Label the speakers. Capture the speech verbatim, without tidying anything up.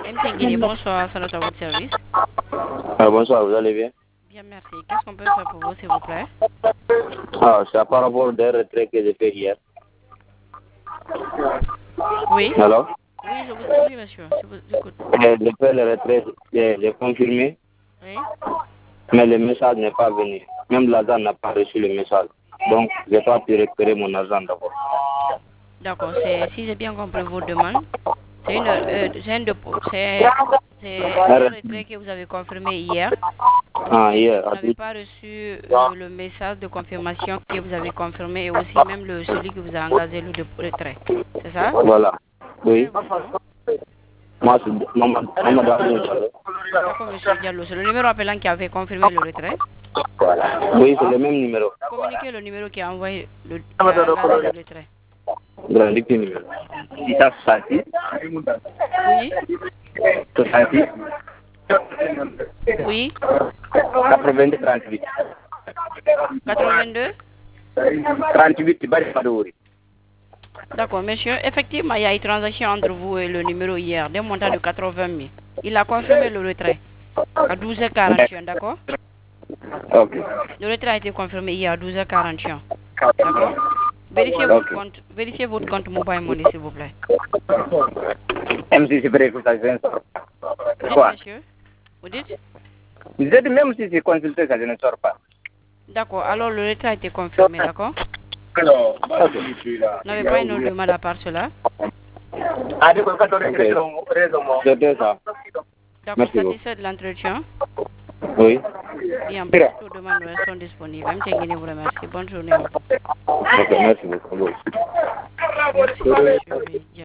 Speaker 1: M. Tenguini, bonsoir, salut à votre service.
Speaker 2: Ah, bonsoir, vous allez bien?
Speaker 1: Bien, merci. Qu'est-ce qu'on peut faire pour vous, s'il vous plaît?
Speaker 2: Ah, c'est par rapport au retrait que j'ai fait hier.
Speaker 1: Oui?
Speaker 2: Alors?
Speaker 1: Oui, je vous, oui, monsieur, je vous écoute.
Speaker 2: J'ai fait le retrait, j'ai j'ai confirmé,
Speaker 1: Oui?
Speaker 2: mais le message n'est pas venu. Même l'agent n'a pas reçu le message. Donc, je n'ai pas pu récupérer mon argent d'abord.
Speaker 1: D'accord, c'est, si j'ai bien compris vos demandes, c'est une, euh, c'est une dépôt- c'est, c'est un retrait que vous avez confirmé hier.
Speaker 2: Ah,
Speaker 1: Mais
Speaker 2: hier.
Speaker 1: vous
Speaker 2: à
Speaker 1: n'avez
Speaker 2: tout-
Speaker 1: pas reçu euh, le message de confirmation que vous avez confirmé et aussi même le, celui que vous a engagé le dépôt- retrait. C'est ça?
Speaker 2: Voilà.
Speaker 1: Quel est
Speaker 2: Oui.
Speaker 1: votre nom?
Speaker 2: Moi, c'est Maman Diallo.
Speaker 1: D'accord, monsieur Diallo. C'est le numéro appelant qui avait confirmé le retrait.
Speaker 2: Oui, c'est le même numéro.
Speaker 1: Communiquez le numéro qui a envoyé le, qui a engagé le retrait.
Speaker 2: Grand dicté numéro. six cent soixante-six,
Speaker 1: Oui?
Speaker 2: soixante-six,
Speaker 1: Oui?
Speaker 2: quatre-vingt-deux, trente-huit.
Speaker 1: quatre-vingt-deux?
Speaker 2: trente-huit, Bari Padouri.
Speaker 1: D'accord, monsieur. Effectivement, il y a une transaction entre vous et le numéro hier d'un montant de quatre-vingt mille. Il a confirmé le retrait à douze heures quarante et un, d'accord?
Speaker 2: Ok.
Speaker 1: Le retrait a été confirmé hier à douze heures quarante et un. D'accord? Vérifiez votre
Speaker 2: Ok.
Speaker 1: compte, vérifiez votre compte mobile money, s'il vous plaît.
Speaker 2: Même si c'est vrai que ça vient.
Speaker 1: Vous dites,
Speaker 2: Quoi?
Speaker 1: monsieur? Vous dites?
Speaker 2: Vous êtes même si c'est consulté, ça ne sort pas.
Speaker 1: D'accord, alors le retrait a été confirmé, d'accord?
Speaker 2: Ok.
Speaker 1: Vous n'avez pas une autre demande à part cela?
Speaker 2: C'était ça.
Speaker 1: D'accord,
Speaker 2: Merci beaucoup.
Speaker 1: satisfait de l'entretien?
Speaker 2: Oui.
Speaker 1: Bien, toutes nos demandes restent disponibles. M. Tenguini vous remercie. Bonne journée à vous.
Speaker 2: Ok, merci beaucoup.
Speaker 1: Merci, monsieur.